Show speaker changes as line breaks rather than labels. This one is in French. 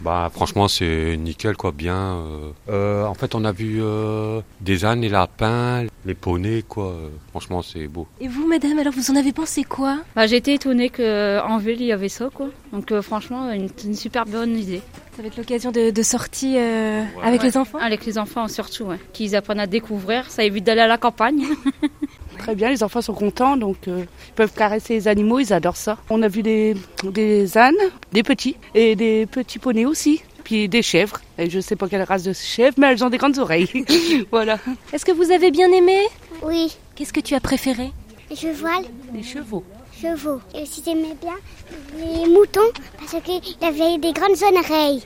Bah franchement c'est nickel quoi, bien. En fait on a vu des ânes, les lapins, les poneys quoi. Franchement c'est beau.
Et vous, madame, alors vous en avez pensé quoi?
J'ai été étonnée qu'en ville il y avait ça quoi. Donc franchement une super bonne idée.
Ça va être l'occasion de sortie avec les enfants?
Avec les enfants surtout, qu'ils apprennent à découvrir, ça évite d'aller à la campagne.
Très bien, les enfants sont contents, donc ils peuvent caresser les animaux, ils adorent ça. On a vu des ânes, des petits, et des petits poneys aussi, puis des chèvres. Et je ne sais pas quelle race de chèvres, mais elles ont des grandes oreilles. Voilà.
Est-ce que vous avez bien aimé?
Oui,
Qu'est-ce que tu as préféré?
les chevaux,
Les chevaux.
Et aussi j'aimais bien les moutons parce qu'ils avaient des grandes oreilles.